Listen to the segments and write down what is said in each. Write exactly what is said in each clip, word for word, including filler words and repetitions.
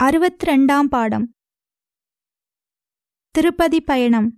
அறுபத்தி ரெண்டாம் பாடம். திருப்பதி பயணம்.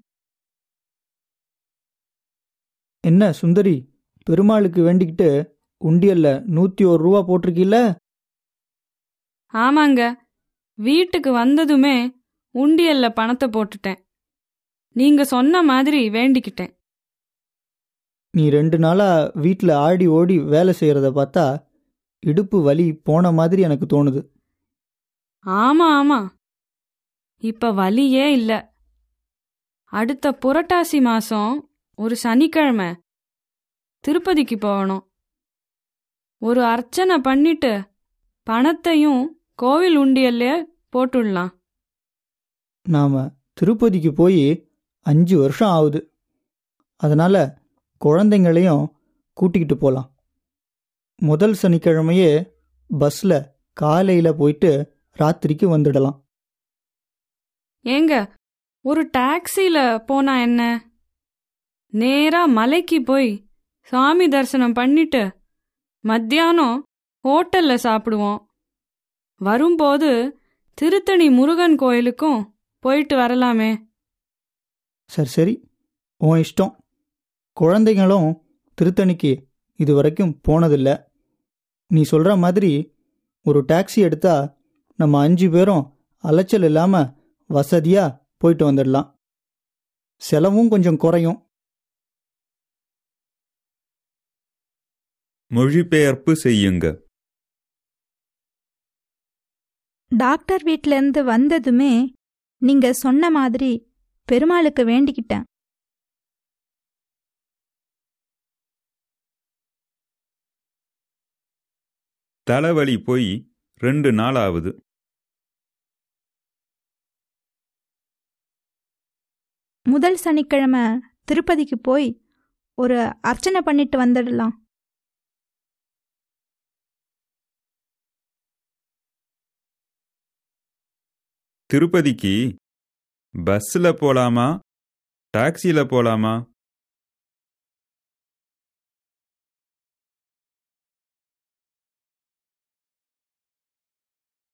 என்ன சுந்தரி, பெருமாளுக்கு வேண்டிக்கிட்டு உண்டியல்ல நூத்தி ஒரு ரூபா போட்டிருக்கீல்ல? ஆமாங்க, வீட்டுக்கு வந்ததுமே உண்டியல்ல பணத்தை போட்டுட்டேன். நீங்க சொன்ன மாதிரி வேண்டிக்கிட்டேன். நீ ரெண்டு நாளா வீட்டில் ஆடி ஓடி வேலை செய்யறத பார்த்தா இடுப்பு வலி போன மாதிரி எனக்கு தோணுது. ஆமா ஆமா, இப்ப வலியே இல்ல. அடுத்த புரட்டாசி மாசம் ஒரு சனிக்கிழமை திருப்பதிக்கு போகணும். ஒரு அர்ச்சனை பண்ணிட்டு பணத்தையும் கோவில் உண்டியல்ல போட்டுடலாம். நாம திருப்பதிக்கு போய் அஞ்சு வருஷம் ஆகுது. அதனால குழந்தைங்களையும் கூட்டிக்கிட்டு போகலாம். முதல் சனிக்கிழமையே பஸ்ல காலையில போயிட்டு ராத்திரிக்கு வந்துடலாம். ஏங்க, ஒரு டாக்ஸில போனா என்ன? நேரா மலைக்கு போய் சாமி தரிசனம் பண்ணிட்டு மத்தியானம் ஹோட்டல்ல சாப்பிடுவோம். வரும்போது திருத்தணி முருகன் கோயிலுக்கும் போயிட்டு வரலாமே. சரி சரி, உன் இஷ்டம். குழந்தைங்களும் திருத்தணிக்கு இது வரைக்கும் போனதில்லை. நீ சொல்ற மாதிரி ஒரு டாக்ஸி எடுத்தா நம்ம அஞ்சு பேரும் அலைச்சல் இல்லாம வசதியா போயிட்டு வந்துடலாம். செலவும் கொஞ்சம் குறையும். மொழிபெயர்ப்பு செய்யுங்க. டாக்டர் வீட்டிலேருந்து வந்ததுமே நீங்க சொன்ன மாதிரி பெருமாளுக்கு வேண்டிக்கிட்டேன். தலைவலி போய் ரெண்டு நாள் ஆகுது. முதல் சனிக்கிழமை திருப்பதிக்கு போய் ஒரு அர்ச்சனை பண்ணிட்டு வந்துடலாம். திருப்பதிக்கு பஸ்ல போலாமா டாக்ஸில போலாமா?